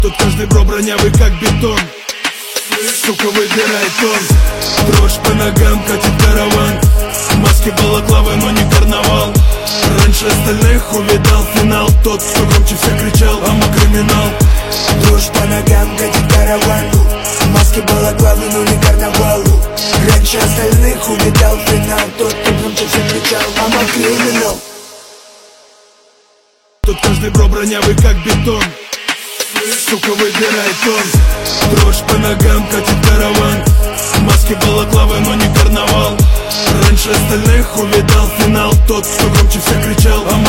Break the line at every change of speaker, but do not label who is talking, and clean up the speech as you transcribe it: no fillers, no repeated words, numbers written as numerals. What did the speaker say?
Тут каждый бро бронявый как бетон. Сука, выбирай тон. Дрожь по ногам, катит караван. Маски балаклавы, но не карнавал. Раньше остальных увидал финал. Тот, кто громче всех кричал, а мы криминал.
Дрожь по ногам, катит караван. Маски балаклавы, но не карнавал. Раньше остальных увидал финал. Тот, кто громче всех кричал, а мы криминал.
Тут каждый бро бронявый как бетон. Сука, выбирай тон. Дрожь по ногам, катит караван. Маски балаклавы, но не карнавал. Раньше остальных увидал финал. Тот, кто громче всех кричал, а